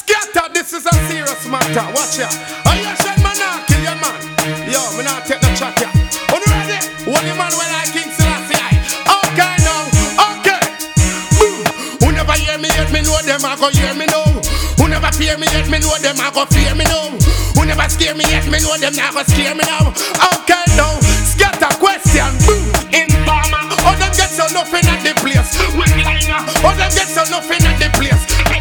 scatter, this is a serious matter. Watch ya. I you shed man not kill your man. Yo, me not take no chat ya. On you ready? One your man when I King Selassie I. Okay now, okay. Boom. Who never hear me yet, me know them a go hear me now. Who never fear me yet, me know them a go fear me now. Who never scare me yet, me know them not go scare me now. Okay now, scatter question. Boom. Informer. Oh them get so nothing at the place. Redliner. Oh them get so nothing at the place.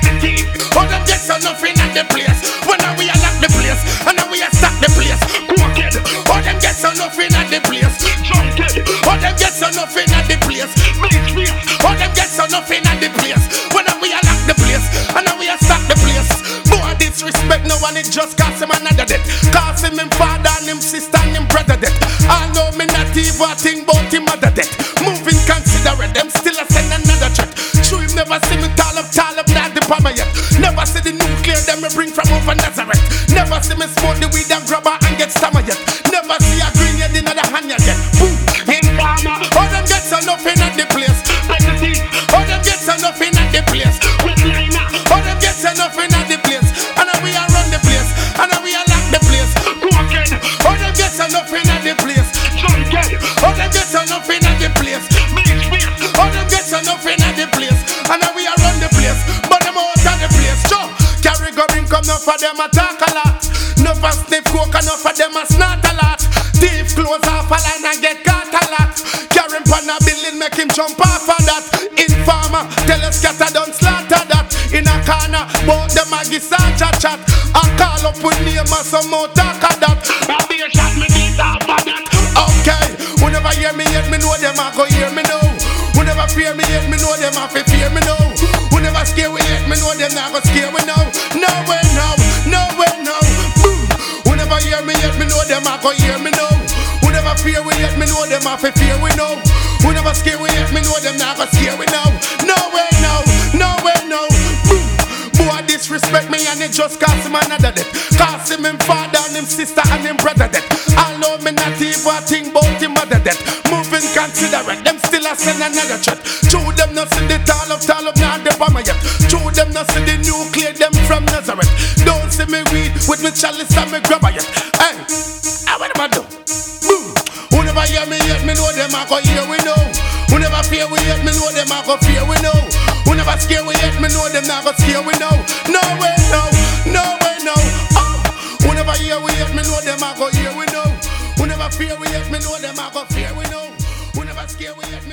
Oh them get so nothing at the place. When we are lock the place, and now we are stack the place. Crooked. Oh them get so nothing at the place. Drunken. Oh them get so nothing at the place. Military. Oh them get so nothing at the place. When we are lock the place, and now we are stack the place. Boy disrespect no one, it just cost him another death. Cost him father and him sister and him brother death. I know me not even think about him mother death. Moving considerate, them still a send another threat. True him never see me tall up, not the palmer yet. Never see the nuclear them me bring from over Nazareth. Never see me smoke the weed and grab her and get stammer yet. Never see a green yet in the hand yet. Boom, informer. All them get so nothing at the place. All them get so nothing at the place. All them get so nothing at the place. And now we are run the place. And now we are lock the place. All them get so nothing at the place. All them get so nothing at the place. All them get so nothing at the place. And now we are run the place. But them out of the place. Sure. Carry goblin come enough for them attack a lot. Enough for sniff coke enough for them a snort a lot. Thief close off a line and get caught a lot. Carry him on a building make him jump off of that. Informer tell us scatter don't slaughter that. In a corner bout them a give such a chat. I call up with name and some more talk of that. I'll be a shot me need off of that. Okay, who never hear me yet me know them a go hear me now. Who never fear me yet me know them a fi fear me now. Who never scare we yet me know them not go scare we now. No way now, no way now. Boom. Who never hear me yet me know them a go hear me now. Who never fear we yet me know them a fi fear we now. Who never scare we yet me know them not go scare we now. No way now, no way now. Boom. Boy disrespect me and it just cost him another death. Cost him father and him sister and him brother death. I know me not even think about him mother death. Moving considerate, them still a send another threat. True them not see the tall up, not the bomber yet. True them not see the nuclear, them from Nazareth. Don't see me weed with me chalice and me grabber yet. Hey, what am I do? Boom. Who never hear me yet, me know them a go hear we know. Who never fear we yet, me know them a go fear we know. Who never scare we yet, me know them not go scare we know. No way no, no way no. Oh. Who never hear we yet, me know them a go hear we know. Who never fear we yet, me know them a go fear we know. Who never scare we yet.